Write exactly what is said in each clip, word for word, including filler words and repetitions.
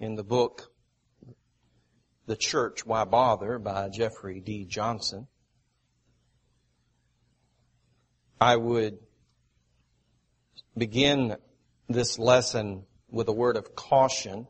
in the book The Church, Why Bother by Jeffrey D. Johnson. I would begin this lesson with a word of caution,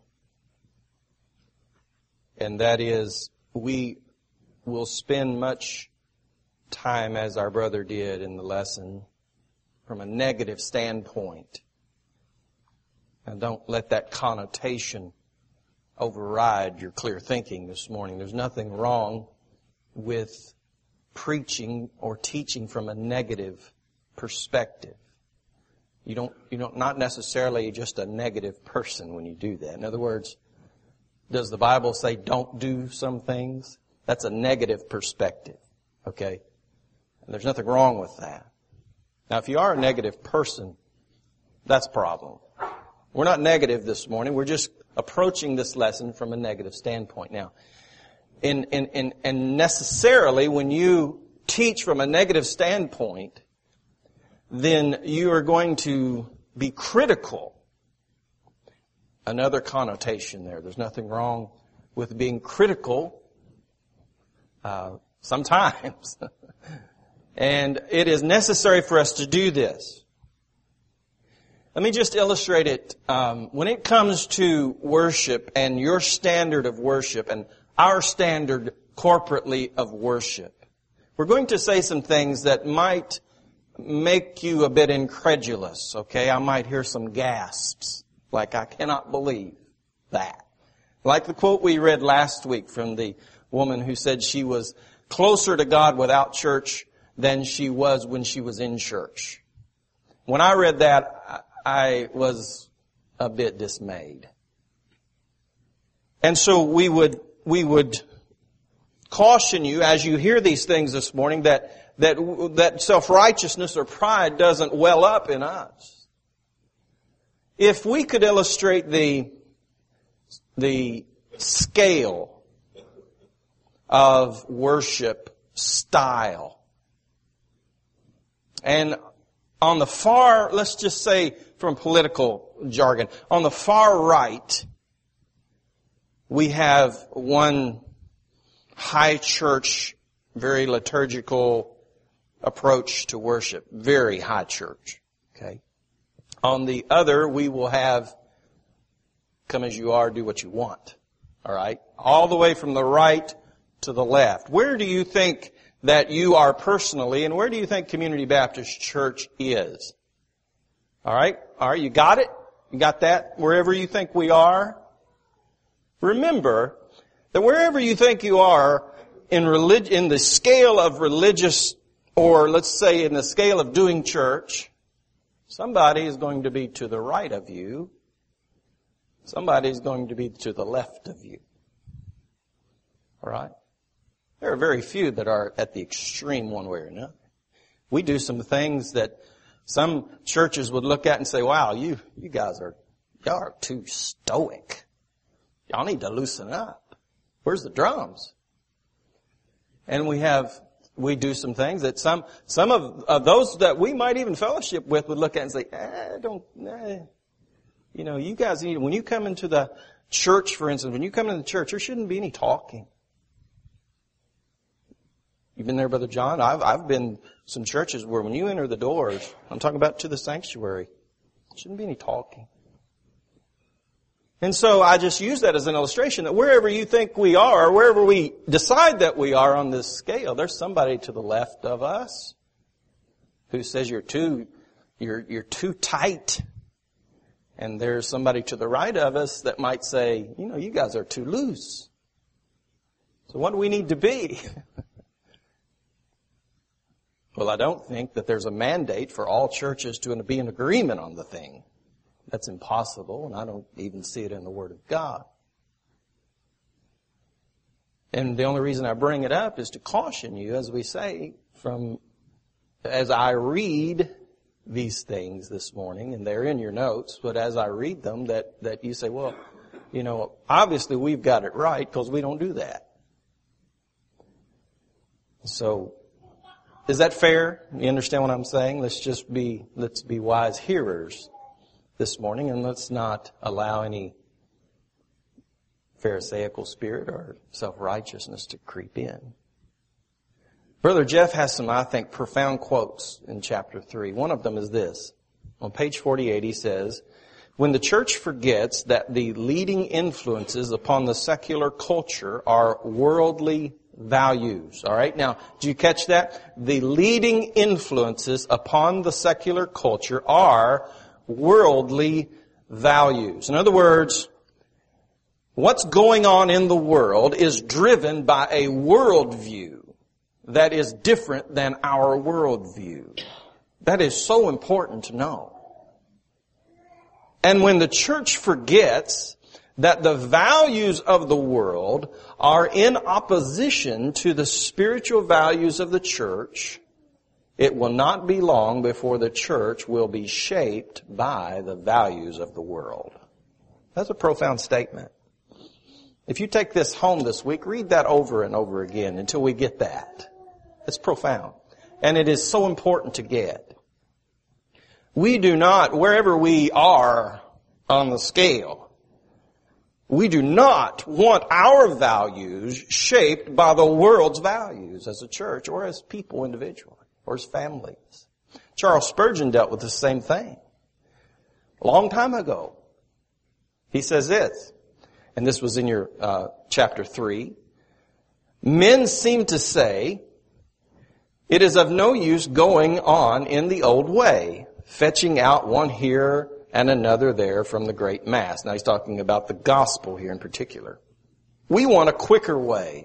and that is we will spend much time, as our brother did in the lesson, from a negative standpoint. And don't let that connotation override your clear thinking this morning. There's nothing wrong with preaching or teaching from a negative perspective. You don't, you don't, not necessarily just a negative person when you do that. In other words, does the Bible say don't do some things? That's a negative perspective. Okay? And there's nothing wrong with that. Now, if you are a negative person, that's a problem. We're not negative this morning. We're just approaching this lesson from a negative standpoint. Now, in, in, in, and necessarily when you teach from a negative standpoint, then you are going to be critical. Another connotation there. There's nothing wrong with being critical uh, sometimes. And it is necessary for us to do this. Let me just illustrate it. Um, when it comes to worship and your standard of worship and our standard corporately of worship, we're going to say some things that might make you a bit incredulous, okay? I might hear some gasps, like I cannot believe that. Like the quote we read last week from the woman who said she was closer to God without church than she was when she was in church. When I read that, I was a bit dismayed. And so we would, we would caution you as you hear these things this morning that that that self-righteousness or pride doesn't well up in us. If we could illustrate the the scale of worship style, and on the far, let's just say from political jargon, on the far right, we have one high church, very liturgical approach to worship. Very high church. Okay. On the other, we will have come as you are, do what you want. All right. All the way from the right to the left. Where do you think that you are personally, and where do you think Community Baptist Church is? All right. All right. You got it? You got that? Wherever you think we are. Remember that wherever you think you are in relig- in the scale of religious, or let's say in the scale of doing church, somebody is going to be to the right of you. Somebody is going to be to the left of you. All right? There are very few that are at the extreme one way or another. We do some things that some churches would look at and say, wow, you, you guys are, y'all are too stoic. Y'all need to loosen up. Where's the drums? And we have, we do some things that some, some of, of those that we might even fellowship with would look at and say, eh, don't, eh. You know, you guys need, when you come into the church, for instance, when you come into the church, there shouldn't be any talking. You've been there, Brother John? I've, I've been some churches where when you enter the doors, I'm talking about to the sanctuary, there shouldn't be any talking. And so I just use that as an illustration that wherever you think we are, or wherever we decide that we are on this scale, there's somebody to the left of us who says you're too, you're, you're too tight. And there's somebody to the right of us that might say, you know, you guys are too loose. So what do we need to be? Well, I don't think that there's a mandate for all churches to be in agreement on the thing. That's impossible, and I don't even see it in the Word of God. And the only reason I bring it up is to caution you, as we say, from, as I read these things this morning, and they're in your notes, but as I read them, that, that you say, well, you know, obviously we've got it right because we don't do that. So, is that fair? You understand what I'm saying? Let's just be, let's be wise hearers this morning, and let's not allow any Pharisaical spirit or self-righteousness to creep in. Brother Jeff has some, I think, profound quotes in chapter three. One of them is this. On page forty-eight, he says, when the church forgets that the leading influences upon the secular culture are worldly values. All right? Now, do you catch that? The leading influences upon the secular culture are worldly values. In other words, what's going on in the world is driven by a worldview that is different than our worldview. That is so important to know. And when the church forgets that the values of the world are in opposition to the spiritual values of the church, it will not be long before the church will be shaped by the values of the world. That's a profound statement. If you take this home this week, read that over and over again until we get that. It's profound. And it is so important to get. We do not, wherever we are on the scale, we do not want our values shaped by the world's values as a church or as people individually or as families. Charles Spurgeon dealt with the same thing a long time ago. He says this, and this was in your uh, chapter three. Men seem to say, it is of no use going on in the old way, fetching out one here and another there from the great mass. Now he's talking about the gospel here in particular. We want a quicker way.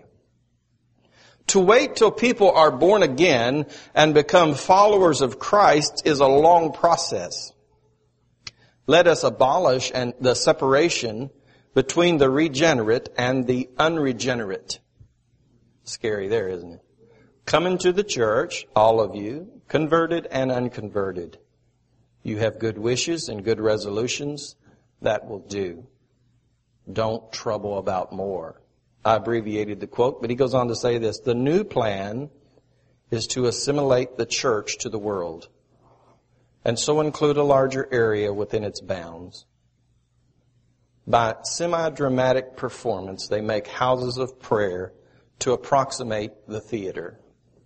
To wait till people are born again and become followers of Christ is a long process. Let us abolish and the separation between the regenerate and the unregenerate. Scary there, isn't it? Come into the church, all of you, converted and unconverted. You have good wishes and good resolutions. That will do. Don't trouble about more. I abbreviated the quote, but he goes on to say this. The new plan is to assimilate the church to the world and so include a larger area within its bounds. By semi-dramatic performance, they make houses of prayer to approximate the theater.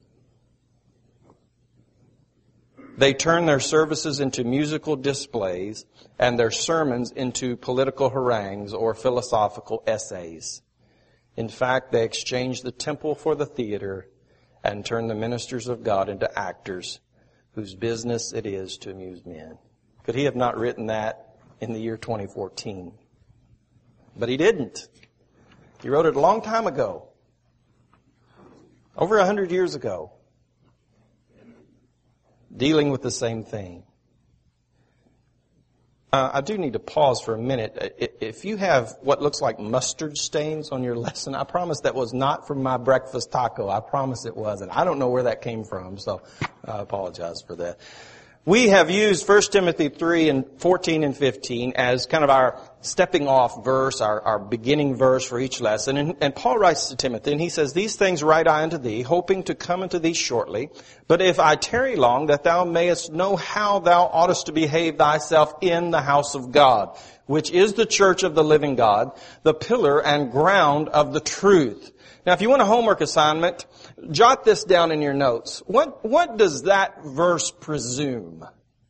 They turn their services into musical displays and their sermons into political harangues or philosophical essays. In fact, they exchange the temple for the theater and turn the ministers of God into actors whose business it is to amuse men. Could he have not written that in the year twenty fourteen? But he didn't. He wrote it a long time ago. Over a hundred years ago. Dealing with the same thing. Uh, I do need to pause for a minute. If you have what looks like mustard stains on your lesson, I promise that was not from my breakfast taco. I promise it wasn't. I don't know where that came from, so I apologize for that. We have used First Timothy three and fourteen and fifteen as kind of our stepping off verse, our, our beginning verse for each lesson. And, and Paul writes to Timothy, and he says, these things write I unto thee, hoping to come unto thee shortly. But if I tarry long, that thou mayest know how thou oughtest to behave thyself in the house of God, which is the church of the living God, the pillar and ground of the truth. Now, if you want a homework assignment, jot this down in your notes. What, what does that verse presume?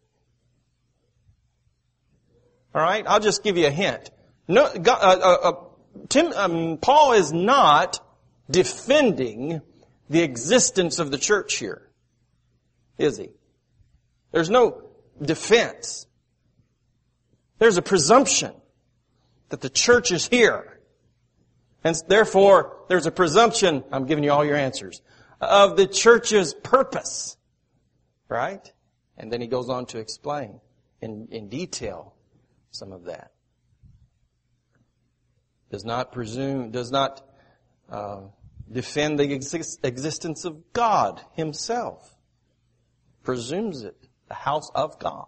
All right, I'll just give you a hint. No, uh, uh, uh, Tim, um, Paul is not defending the existence of the church here, is he? There's no defense. There's a presumption that the church is here. And therefore, there's a presumption, I'm giving you all your answers, of the church's purpose. Right? And then he goes on to explain in, in detail some of that. Does not presume, does not uh, defend the exist, existence of God himself. Presumes it, the house of God.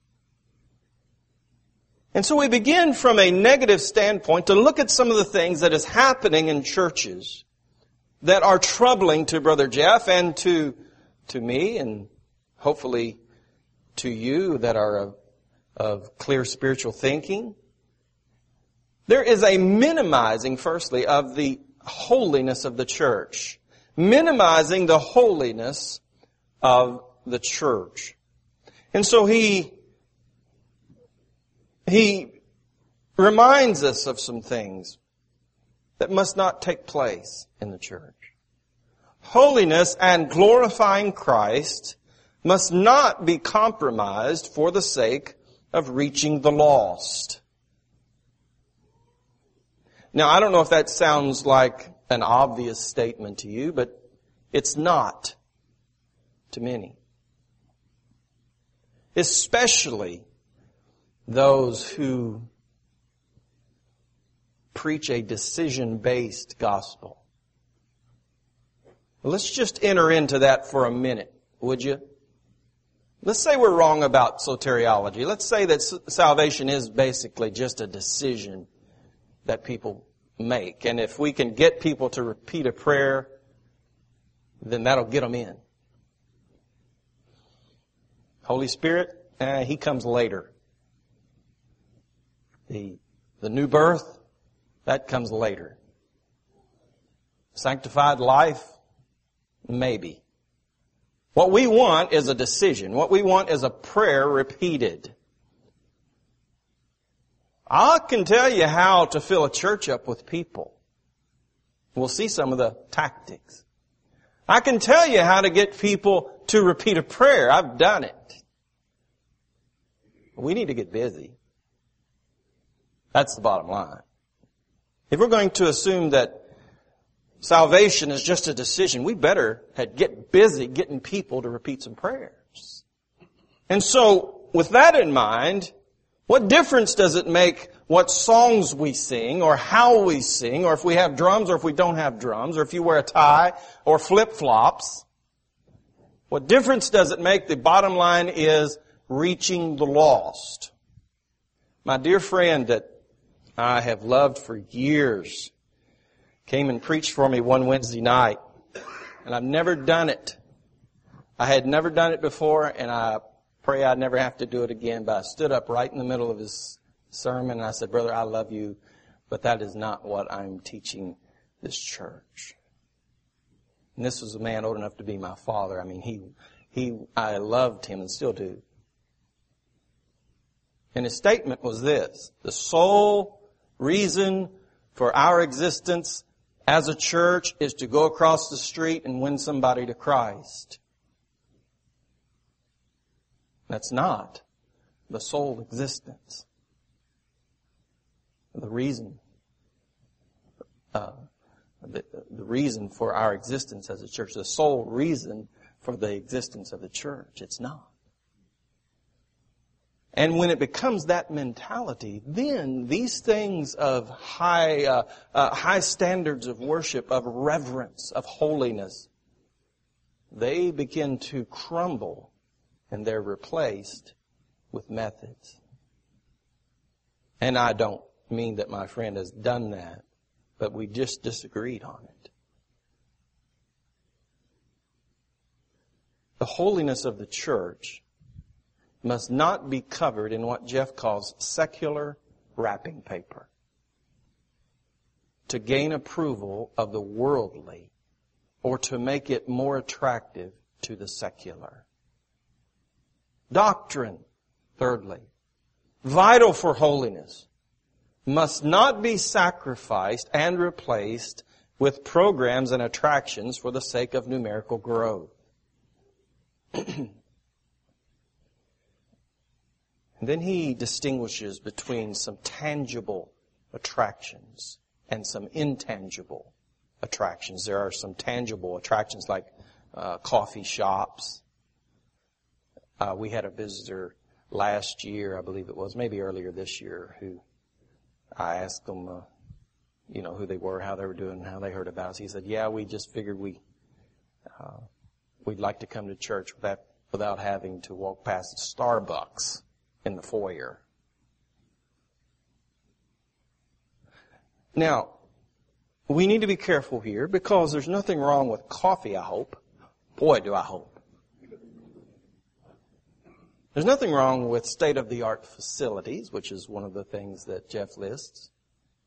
And so we begin from a negative standpoint to look at some of the things that is happening in churches that are troubling to Brother Jeff and to, to me and hopefully to you that are of, of clear spiritual thinking. There is a minimizing, firstly, of the holiness of the church. Minimizing the holiness of the church. And so he, he reminds us of some things that must not take place in the church. Holiness and glorifying Christ must not be compromised for the sake of reaching the lost. Now, I don't know if that sounds like an obvious statement to you, but it's not to many. Especially those who preach a decision-based gospel. Let's just enter into that for a minute, would you? Let's say we're wrong about soteriology. Let's say that salvation is basically just a decision that people make. And if we can get people to repeat a prayer, then that'll get them in. Holy Spirit, eh, He comes later. The, the new birth, that comes later. Sanctified life, maybe. What we want is a decision. What we want is a prayer repeated. I can tell you how to fill a church up with people. We'll see some of the tactics. I can tell you how to get people to repeat a prayer. I've done it. We need to get busy. That's the bottom line. If we're going to assume that salvation is just a decision, we better get busy getting people to repeat some prayers. And so, with that in mind, what difference does it make what songs we sing, or how we sing, or if we have drums or if we don't have drums, or if you wear a tie or flip-flops? What difference does it make? The bottom line is reaching the lost. My dear friend that I have loved for years came and preached for me one Wednesday night, and I've never done it. I had never done it before, and I pray I never have to do it again, but I stood up right in the middle of his sermon, and I said, "Brother, I love you, but that is not what I'm teaching this church." And this was a man old enough to be my father. I mean, he, he, I loved him and still do. And his statement was this: the sole reason for our existence as a church is to go across the street and win somebody to Christ. That's not the sole existence. The reason, uh, the, the reason for our existence as a church, the sole reason for the existence of the church. It's not. And when it becomes that mentality, then these things of high, uh, uh, high standards of worship, of reverence, of holiness, they begin to crumble, and they're replaced with methods. And I don't mean that my friend has done that, but we just disagreed on it. The holiness of the church must not be covered in what Jeff calls secular wrapping paper to gain approval of the worldly or to make it more attractive to the secular. Doctrine, thirdly, vital for holiness, must not be sacrificed and replaced with programs and attractions for the sake of numerical growth. And then he distinguishes between some tangible attractions and some intangible attractions. There are some tangible attractions like uh, coffee shops. Uh, we had a visitor last year, I believe it was, maybe earlier this year, who I asked them, uh, you know, who they were, how they were doing, how they heard about us. He said, yeah, we just figured we, uh, we'd like to come to church without, without having to walk past Starbucks in the foyer. Now, we need to be careful here because there's nothing wrong with coffee, I hope. Boy, do I hope. There's nothing wrong with state-of-the-art facilities, which is one of the things that Jeff lists.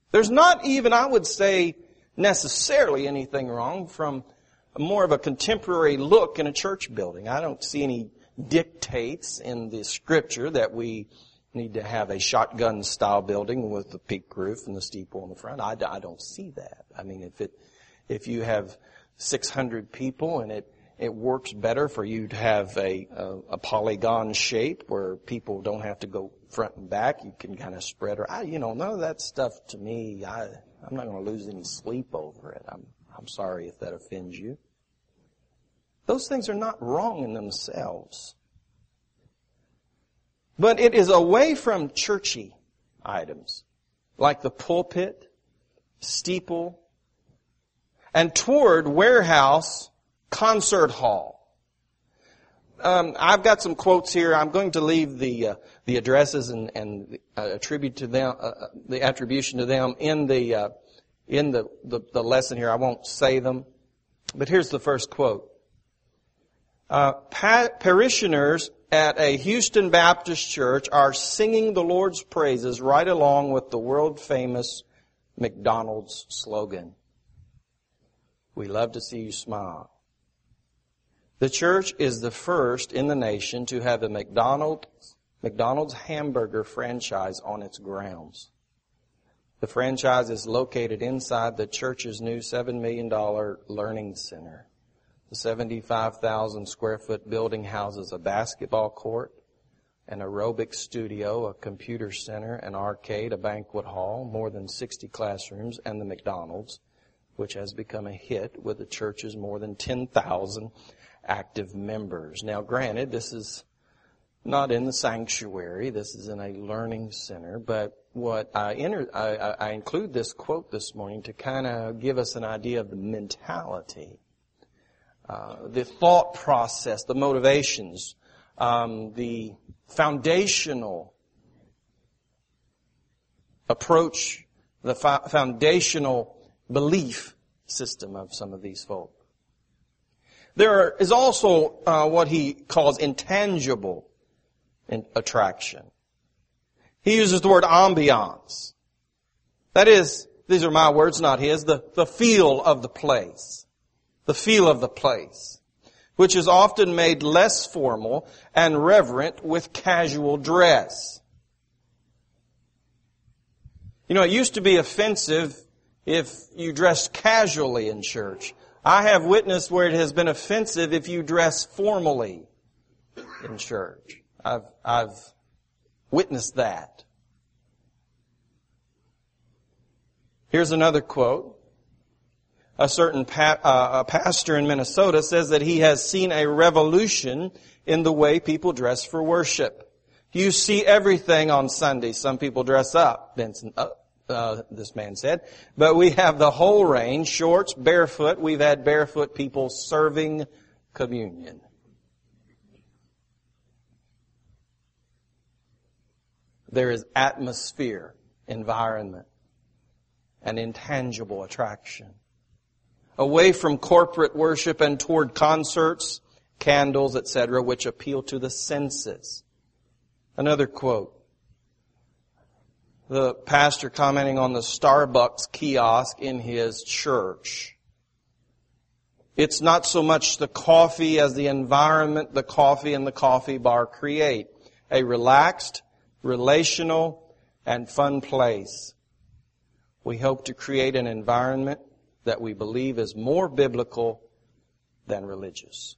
There's not even, I would say, necessarily anything wrong from more of a contemporary look in a church building. I don't see any dictates in the Scripture that we need to have a shotgun-style building with the peaked roof and the steeple in the front. I, I don't see that. I mean, if it, if you have six hundred people and it, it works better for you to have a, a, a polygon shape where people don't have to go front and back, you can kind of spread or, I, you know, none of that stuff to me, I, I'm not going to lose any sleep over it. I'm, I'm sorry if that offends you. Those things are not wrong in themselves. But it is away from churchy items, like the pulpit, steeple, and toward warehouse, concert hall. Um, I've got some quotes here. I'm going to leave the uh, the addresses and, and uh, attribute to them uh, the attribution to them in the uh, in the, the the lesson here. I won't say them, but here's the first quote. Uh, pa- parishioners at a Houston Baptist church are singing the Lord's praises right along with the world-famous McDonald's slogan. We love to see you smile. The church is the first in the nation to have a McDonald's, McDonald's hamburger franchise on its grounds. The franchise is located inside the church's new seven million dollars learning center. The seventy-five thousand square foot building houses a basketball court, an aerobic studio, a computer center, an arcade, a banquet hall, more than sixty classrooms, and the McDonald's, which has become a hit with the church's more than ten thousand active members. Now, granted, this is not in the sanctuary. This is in a learning center. But what I, enter, I, I include this quote this morning to kind of give us an idea of the mentality. Uh, the thought process, the motivations, um, the foundational approach, the fo- foundational belief system of some of these folk. There is also uh, what he calls intangible in- attraction. He uses the word ambiance. That is, these are my words, not his, the, the feel of the place. The feel of the place, which is often made less formal and reverent with casual dress. You know, it used to be offensive if you dressed casually in church. I have witnessed where it has been offensive if you dress formally in church. I've, I've witnessed that. Here's another quote. A certain pa- uh, a pastor in Minnesota says that he has seen a revolution in the way people dress for worship. You see everything on Sunday. Some people dress up, Benson, uh, uh, this man said. But we have the whole range, shorts, barefoot. We've had barefoot people serving communion. There is atmosphere, environment, and intangible attraction. Away from corporate worship and toward concerts, candles, et cetera, which appeal to the senses. Another quote. The pastor commenting on the Starbucks kiosk in his church. It's not so much the coffee as the environment the coffee and the coffee bar create. A relaxed, relational, and fun place. We hope to create an environment that we believe is more biblical than religious.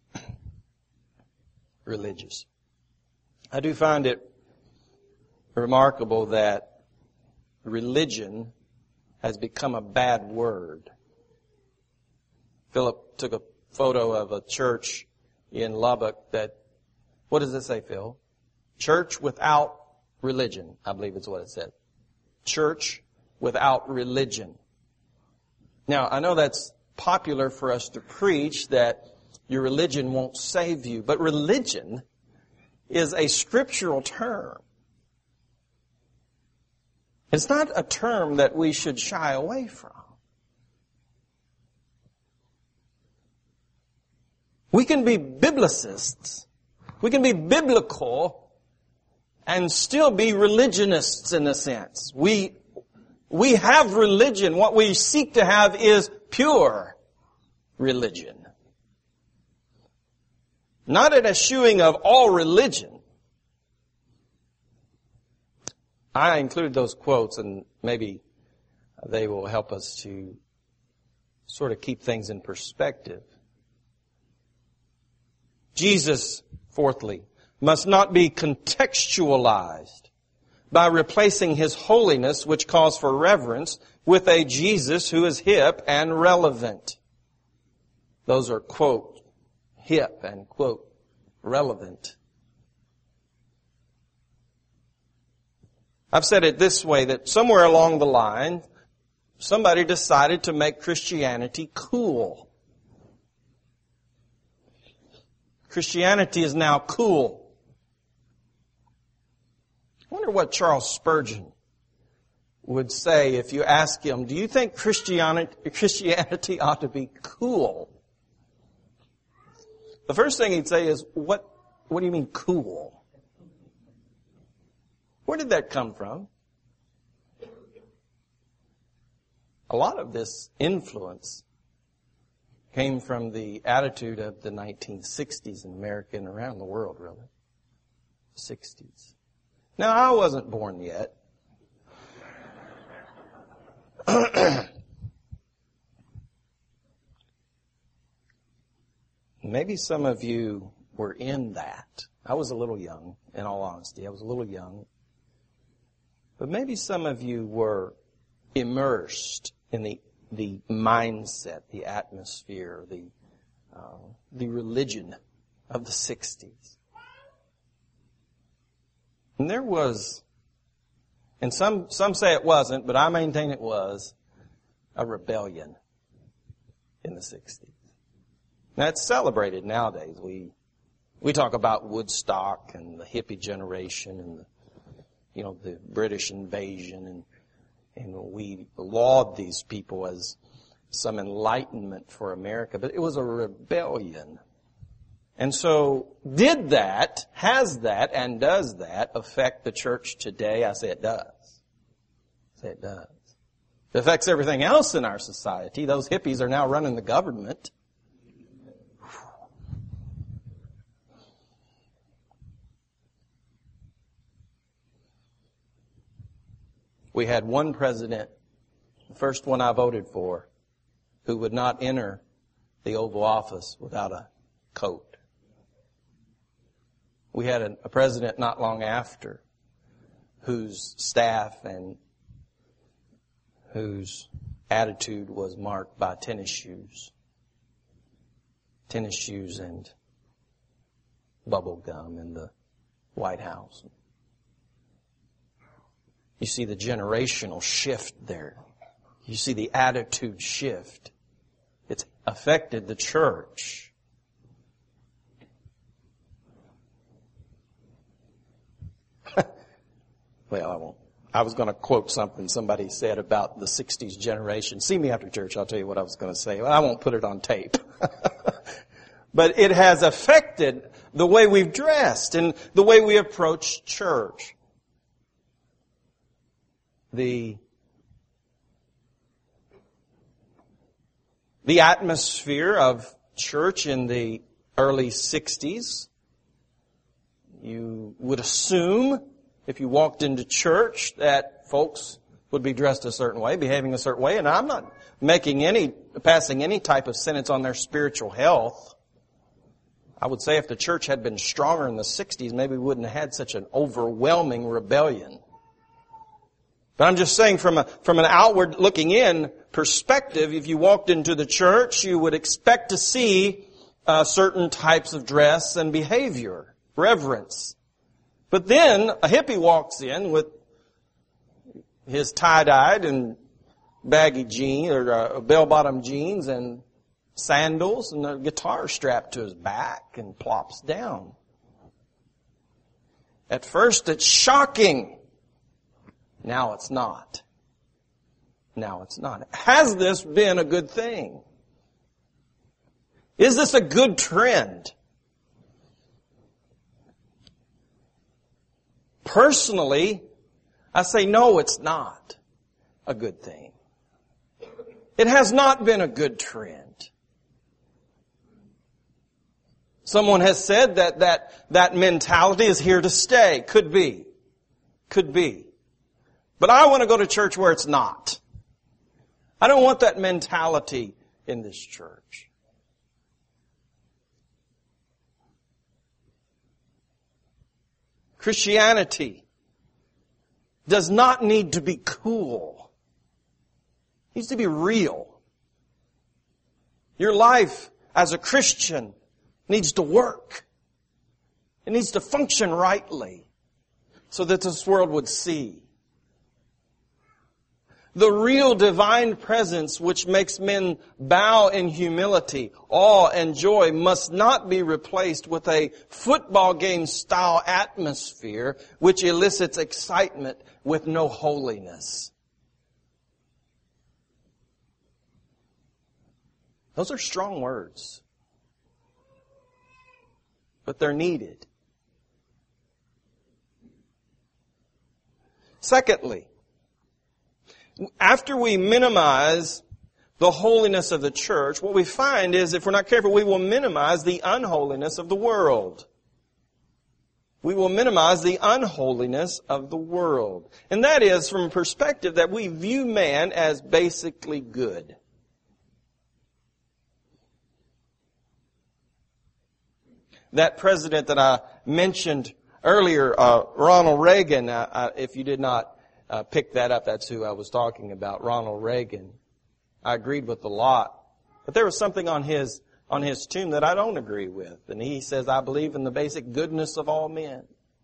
Religious. I do find it remarkable that religion has become a bad word. Philip took a photo of a church in Lubbock that, what does it say, Phil? Church without religion, I believe is what it said. Church without religion. Now, I know that's popular for us to preach that your religion won't save you, but religion is a scriptural term. It's not a term that we should shy away from. We can be biblicists. We can be biblical and still be religionists in a sense. We We have religion. What we seek to have is pure religion. Not an eschewing of all religion. I included those quotes, and maybe they will help us to sort of keep things in perspective. Jesus, fourthly, must not be contextualized by replacing His holiness, which calls for reverence, with a Jesus who is hip and relevant. Those are, quote, hip and, quote, relevant. I've said it this way, that somewhere along the line, somebody decided to make Christianity cool. Christianity is now cool. I wonder what Charles Spurgeon would say if you ask him, do you think Christianity, Christianity ought to be cool? The first thing he'd say is, what, what do you mean cool? Where did that come from? A lot of this influence came from the attitude of the nineteen sixties in America and around the world, really. sixties. Now, I wasn't born yet. Maybe some of you were in that. I was a little young, in all honesty. I was a little young. But maybe some of you were immersed in the the mindset, the atmosphere, the uh, the religion of the sixties. And there was, and some some say it wasn't, but I maintain it was, a rebellion in the sixties. Now it's celebrated nowadays. We we talk about Woodstock and the hippie generation and the, you know, the British invasion, and and we laud these people as some enlightenment for America, but it was a rebellion. And so, did that, has that, and does that affect the church today? I say it does. I say it does. It affects everything else in our society. Those hippies are now running the government. We had one president, the first one I voted for, who would not enter the Oval Office without a coat. We had a, a president not long after whose staff and whose attitude was marked by tennis shoes. Tennis shoes and bubble gum in the White House. You see the generational shift there. You see the attitude shift. It's affected the church. Well, I won't. I was going to quote something somebody said about the sixties generation. See me after church, I'll tell you what I was going to say. Well, I won't put it on tape. But it has affected the way we've dressed and the way we approach church. The, the atmosphere of church in the early sixties, you would assume if you walked into church that folks would be dressed a certain way, behaving a certain way, and I'm not making any, passing any type of sentence on their spiritual health. I would say if the church had been stronger in the sixties, maybe we wouldn't have had such an overwhelming rebellion. But I'm just saying from a, from an outward looking in perspective, if you walked into the church, you would expect to see uh, certain types of dress and behavior, reverence. But then a hippie walks in with his tie-dyed and baggy jeans or uh, bell-bottom jeans and sandals and a guitar strapped to his back and plops down. At first it's shocking. Now it's not. Now it's not. Has this been a good thing? Is this a good trend? Personally, I say no, it's not. a good thing. It has not been a good trend. Someone has said that that, that mentality is here to stay. Could be. Could be. But I want to go to church where it's not. I don't want that mentality in this church. Christianity does not need to be cool. It needs to be real. Your life as a Christian needs to work. It needs to function rightly so that this world would see. The real divine presence which makes men bow in humility, awe, and joy must not be replaced with a football game style atmosphere which elicits excitement with no holiness. Those are strong words, but they're needed. Secondly, after we minimize the holiness of the church, what we find is, if we're not careful, we will minimize the unholiness of the world. We will minimize the unholiness of the world. And that is from a perspective that we view man as basically good. That president that I mentioned earlier, uh, Ronald Reagan, uh, uh, if you did not Uh, pick that up. That's who I was talking about, Ronald Reagan. I agreed with a lot. But there was something on his, on his tomb that I don't agree with. And he says, I believe in the basic goodness of all men.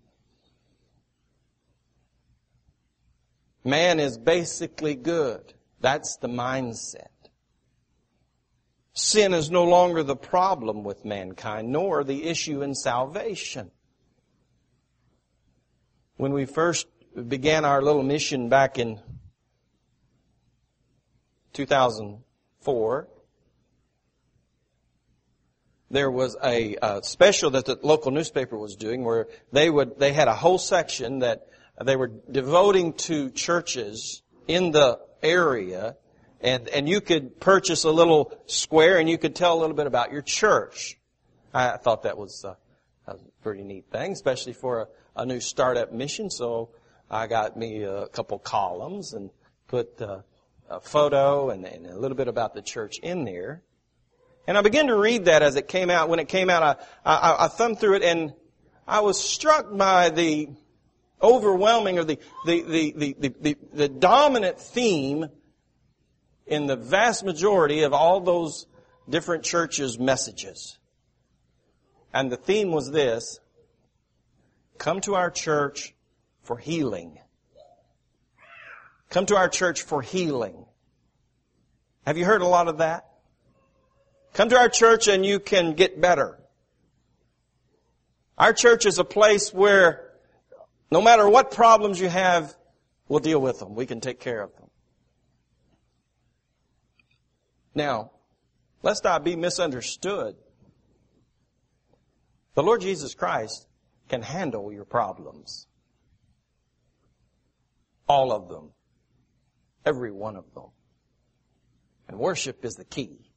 Man is basically good. That's the mindset. Sin is no longer the problem with mankind, nor the issue in salvation. When we first began our little mission back in two thousand four, there was a, a special that the local newspaper was doing where they would they had a whole section that they were devoting to churches in the area, and and you could purchase a little square and you could tell a little bit about your church. I thought that was a, a pretty neat thing, especially for a, a new startup mission. So I got me a couple columns and put uh, a photo and, and a little bit about the church in there. And I began to read that as it came out. When it came out, I, I, I thumbed through it, and I was struck by the overwhelming, or the the, the, the, the, the the dominant theme in the vast majority of all those different churches' messages. And the theme was this: come to our church for healing. Come to our church for healing. Have you heard a lot of that? Come to our church and you can get better. Our church is a place where no matter what problems you have, we'll deal with them. We can take care of them. Now, lest I be misunderstood, the Lord Jesus Christ can handle your problems. All of them. Every one of them. And worship is the key.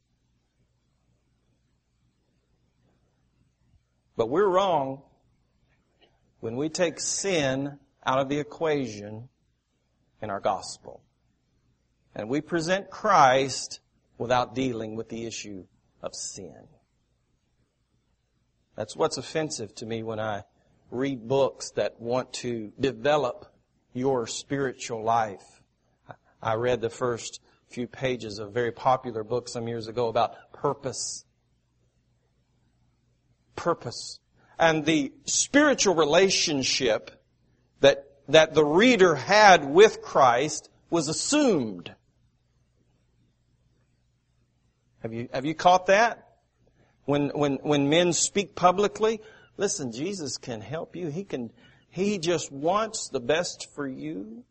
But we're wrong when we take sin out of the equation in our gospel. And we present Christ without dealing with the issue of sin. That's what's offensive to me when I read books that want to develop your spiritual life. I read the first few pages of a very popular book some years ago about purpose. Purpose. And the spiritual relationship that, that the reader had with Christ was assumed. Have you, have you caught that? When, when, when men speak publicly, listen, Jesus can help you. He can, He just wants the best for you.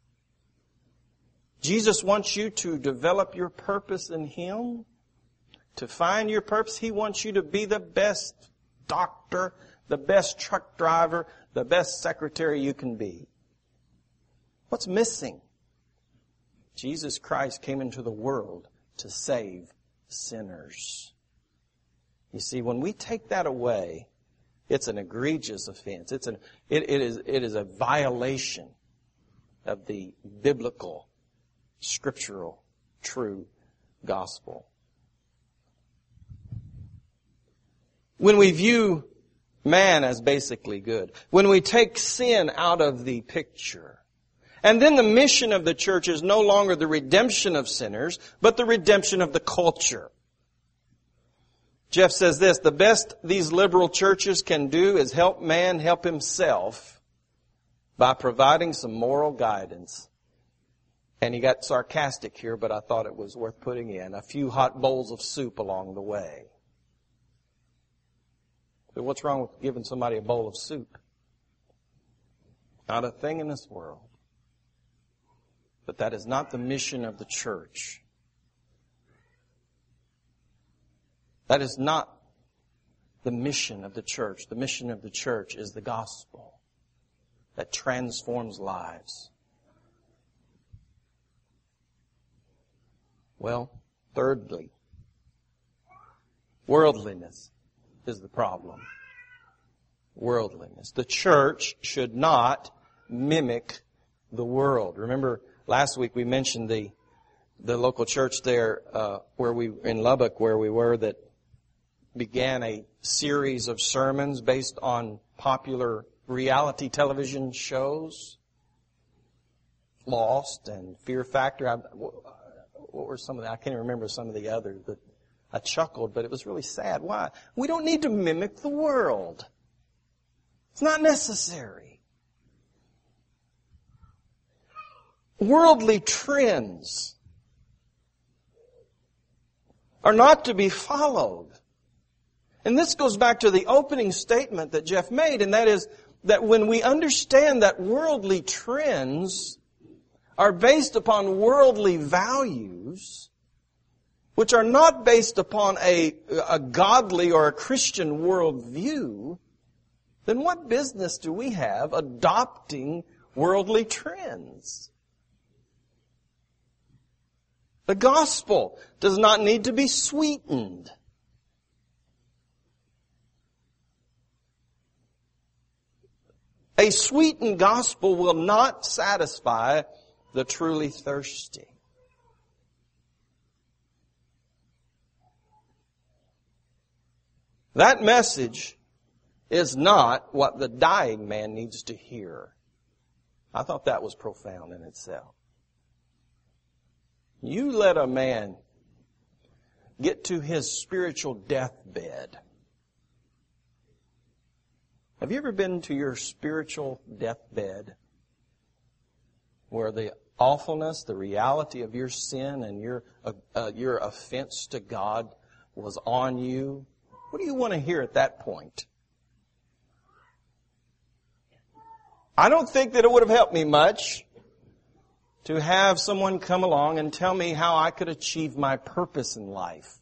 Jesus wants you to develop your purpose in Him. To find your purpose, He wants you to be the best doctor, the best truck driver, the best secretary you can be. What's missing? Jesus Christ came into the world to save sinners. You see, when we take that away, it's an egregious offense. It's an, it, it is, it is a violation of the biblical, scriptural, true gospel. When we view man as basically good, when we take sin out of the picture, and then the mission of the church is no longer the redemption of sinners, but the redemption of the culture. Jeff says this, the best these liberal churches can do is help man help himself by providing some moral guidance. And he got sarcastic here, but I thought it was worth putting in. A few hot bowls of soup along the way. But what's wrong with giving somebody a bowl of soup? Not a thing in this world. But that is not the mission of the church. That is not the mission of the church. The mission of the church is the gospel that transforms lives. Well, thirdly, worldliness is the problem. Worldliness. The church should not mimic the world. Remember, last week we mentioned the the local church there, uh, where we in Lubbock, where we were, that began a series of sermons based on popular reality television shows, Lost and Fear Factor. I, what were some of the? I can't even remember some of the others, but I chuckled. But it was really sad. Why? We don't need to mimic the world. It's not necessary. Worldly trends are not to be followed. And this goes back to the opening statement that Jeff made, and that is that when we understand that worldly trends are based upon worldly values, which are not based upon a, a godly or a Christian worldview, then what business do we have adopting worldly trends? The gospel does not need to be sweetened. A sweetened gospel will not satisfy the truly thirsty. That message is not what the dying man needs to hear. I thought that was profound in itself. You let a man get to his spiritual deathbed. Have you ever been to your spiritual deathbed where the awfulness, the reality of your sin and your uh, uh, your offense to God was on you? What do you want to hear at that point? I don't think that it would have helped me much to have someone come along and tell me how I could achieve my purpose in life.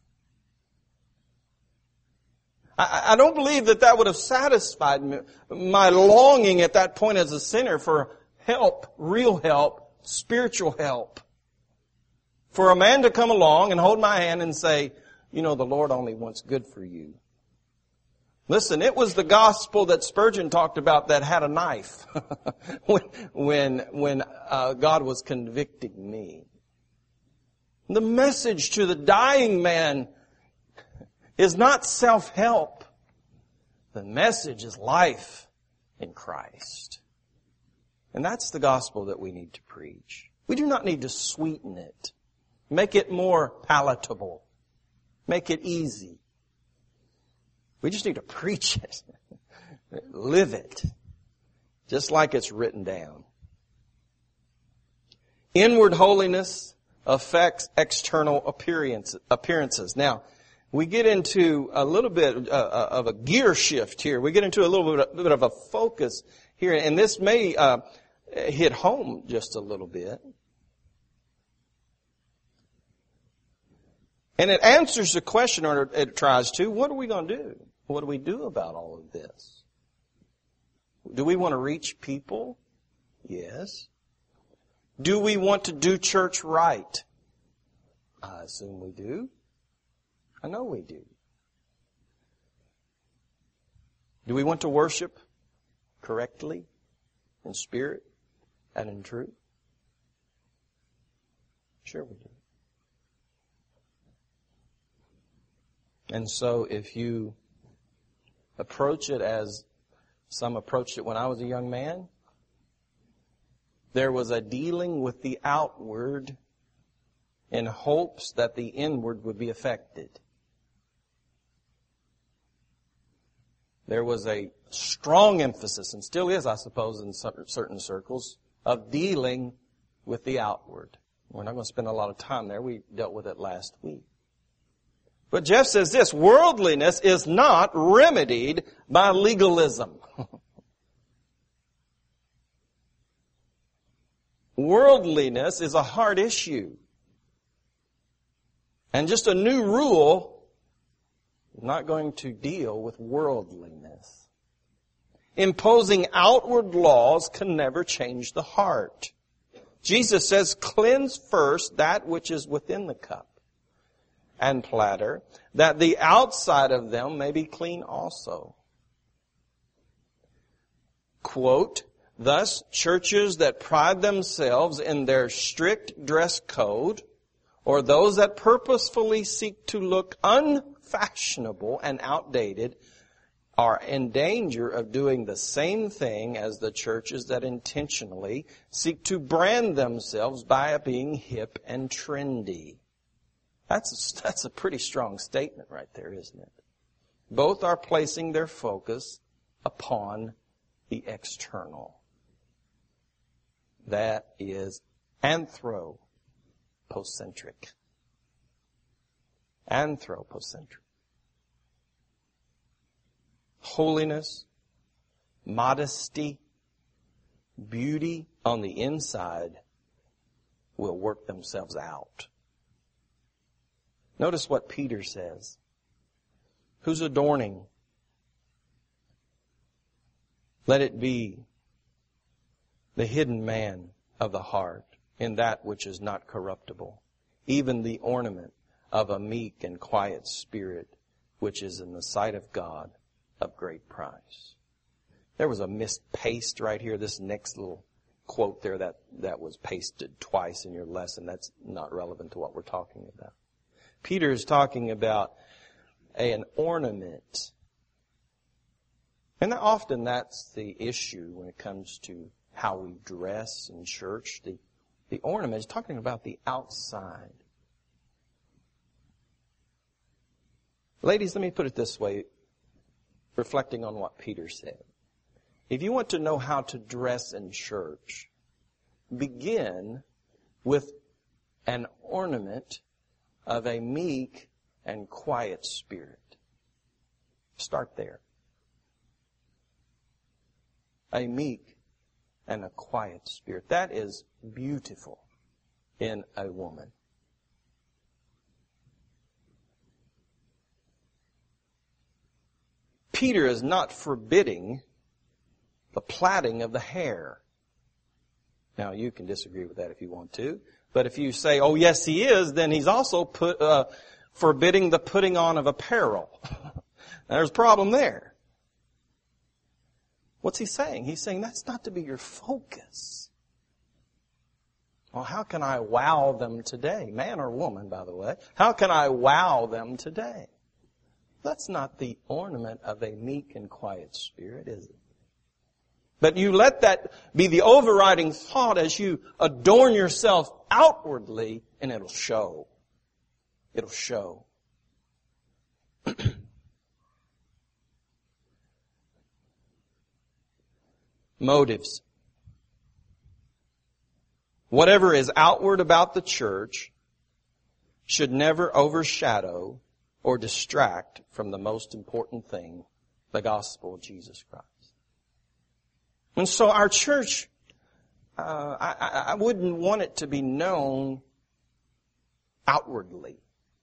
I, I don't believe that that would have satisfied me, my longing at that point as a sinner for help, real help, spiritual help. For a man to come along and hold my hand and say, you know, the Lord only wants good for you. Listen, it was the gospel that Spurgeon talked about that had a knife when when, when uh, God was convicting me. The message to the dying man is not self-help. The message is life in Christ. And that's the gospel that we need to preach. We do not need to sweeten it. Make it more palatable. Make it easy. We just need to preach it. Live it. Just like it's written down. Inward holiness affects external appearances. Now, we get into a little bit of a gear shift here. We get into a little bit of a focus here. And this may uh, hit home just a little bit. And it answers the question, or it tries to, what are we going to do? What do we do about all of this? Do we want to reach people? Yes. Do we want to do church right? I assume we do. I know we do. Do we want to worship correctly, in spirit and in truth? Sure we do. And so if you approach it as some approached it when I was a young man, there was a dealing with the outward in hopes that the inward would be affected. There was a strong emphasis, and still is, I suppose, in certain circles, of dealing with the outward. We're not going to spend a lot of time there. We dealt with it last week. But Jeff says this, worldliness is not remedied by legalism. Worldliness is a hard issue. And just a new rule is not going to deal with worldliness. Imposing outward laws can never change the heart. Jesus says, cleanse first that which is within the cup and platter, that the outside of them may be clean also. Quote, thus, churches that pride themselves in their strict dress code, or those that purposefully seek to look unfashionable and outdated, are in danger of doing the same thing as the churches that intentionally seek to brand themselves by being hip and trendy. That's a, that's a pretty strong statement right there, isn't it? Both are placing their focus upon the external. That is anthropocentric. Anthropocentric. Holiness, modesty, beauty on the inside will work themselves out. Notice what Peter says. Who's adorning? Let it be the hidden man of the heart in that which is not corruptible, even the ornament of a meek and quiet spirit, which is in the sight of God of great price. There was a mispaste right here. This next little quote there that, that was pasted twice in your lesson. That's not relevant to what we're talking about. Peter is talking about an ornament. And often that's the issue when it comes to how we dress in church. The, the ornament is talking about the outside. Ladies, let me put it this way, reflecting on what Peter said. If you want to know how to dress in church, begin with an ornament of a meek and quiet spirit. Start there. A meek and a quiet spirit. That is beautiful in a woman. Peter is not forbidding the plaiting of the hair. Now, you can disagree with that if you want to. But if you say, oh, yes, he is, then he's also put, uh, forbidding the putting on of apparel. There's a problem there. What's he saying? He's saying that's not to be your focus. Well, how can I wow them today? Man or woman, by the way. How can I wow them today? That's not the ornament of a meek and quiet spirit, is it? But you let that be the overriding thought as you adorn yourself outwardly, and it'll show. It'll show. Motives. Whatever is outward about the church should never overshadow or distract from the most important thing, the gospel of Jesus Christ. And so our church, uh, I, I wouldn't want it to be known outwardly.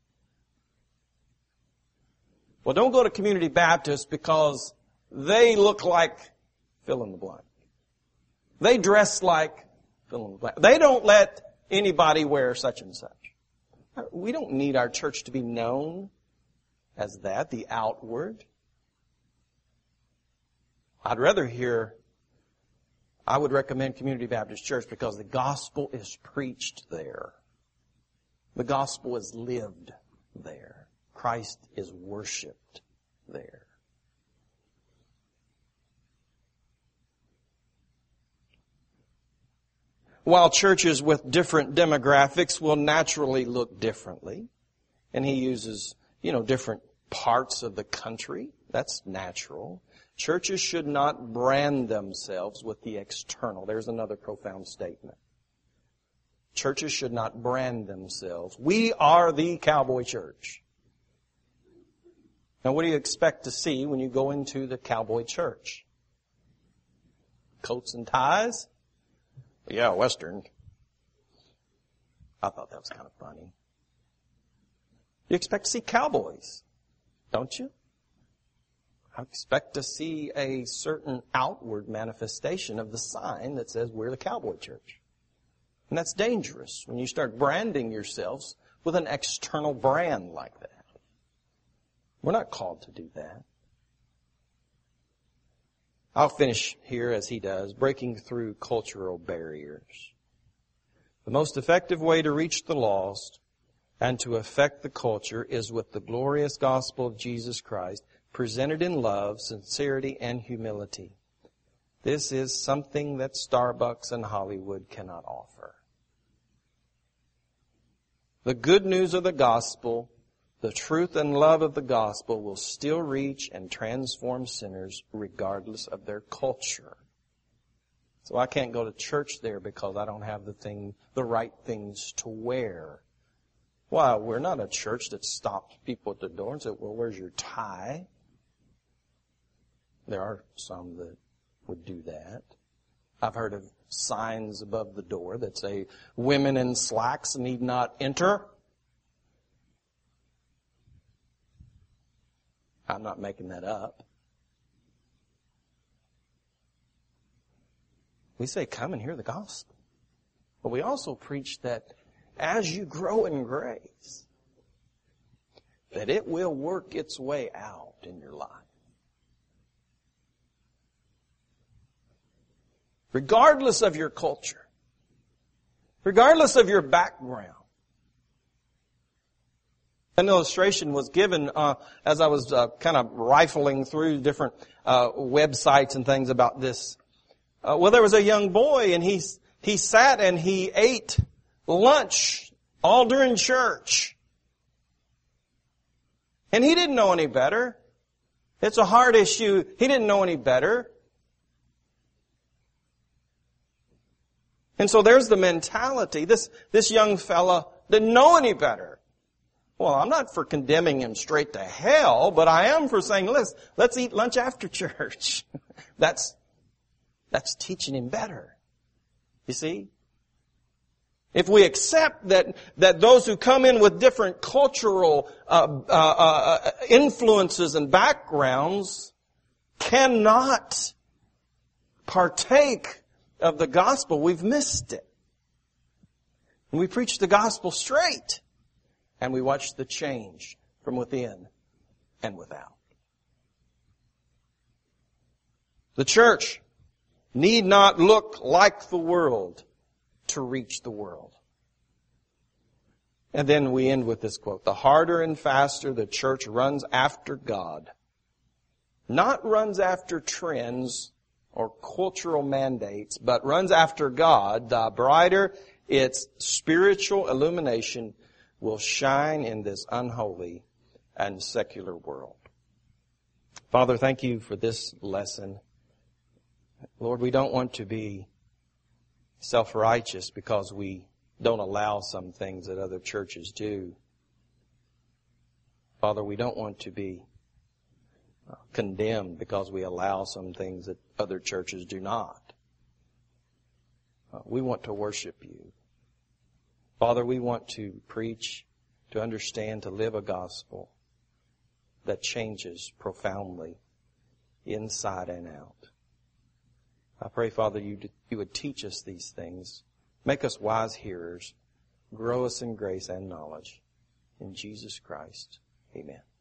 Well, don't go to Community Baptist because they look like fill in the blank. They dress like fill in the blank. They don't let anybody wear such and such. We don't need our church to be known as that, the outward. I'd rather hear, I would recommend Community Baptist Church because the gospel is preached there. The gospel is lived there. Christ is worshiped there. While churches with different demographics will naturally look differently, and he uses, you know, different parts of the country, that's natural. Churches should not brand themselves with the external. There's another profound statement. Churches should not brand themselves. We are the cowboy church. Now, what do you expect to see when you go into the cowboy church? Coats and ties? Yeah, Western. I thought that was kind of funny. You expect to see cowboys, don't you? I expect to see a certain outward manifestation of the sign that says we're the cowboy church. And that's dangerous when you start branding yourselves with an external brand like that. We're not called to do that. I'll finish here as he does, breaking through cultural barriers. The most effective way to reach the lost and to affect the culture is with the glorious gospel of Jesus Christ, presented in love, sincerity, and humility. This is something that Starbucks and Hollywood cannot offer. The good news of the gospel, the truth and love of the gospel will still reach and transform sinners regardless of their culture. So I can't go to church there because I don't have the thing, the right things to wear. Well, we're not a church that stops people at the door and says, well, where's your tie? There are some that would do that. I've heard of signs above the door that say, women in slacks need not enter. I'm not making that up. We say, come and hear the gospel. But we also preach that as you grow in grace, that it will work its way out in your life. Regardless of your culture, regardless of your background. An illustration was given uh, as I was uh, kind of rifling through different uh, websites and things about this. Uh, well, there was a young boy, and he he sat and he ate lunch all during church, and he didn't know any better. It's a hard issue. He didn't know any better, and so there's the mentality. This this young fella didn't know any better. Well, I'm not for condemning him straight to hell, but I am for saying, let's, let's eat lunch after church. That's, that's teaching him better. You see? If we accept that, that those who come in with different cultural uh, uh, uh, influences and backgrounds cannot partake of the gospel, we've missed it. And we preach the gospel straight. And we watch the change from within and without. The church need not look like the world to reach the world. And then we end with this quote. The harder and faster the church runs after God, not runs after trends or cultural mandates, but runs after God, the brighter its spiritual illumination will shine in this unholy and secular world. Father, thank you for this lesson. Lord, we don't want to be self-righteous because we don't allow some things that other churches do. Father, we don't want to be condemned because we allow some things that other churches do not. We want to worship you. Father, we want to preach, to understand, to live a gospel that changes profoundly inside and out. I pray, Father, you, you would teach us these things Make us wise hearers. Grow us in grace and knowledge. In Jesus Christ. Amen.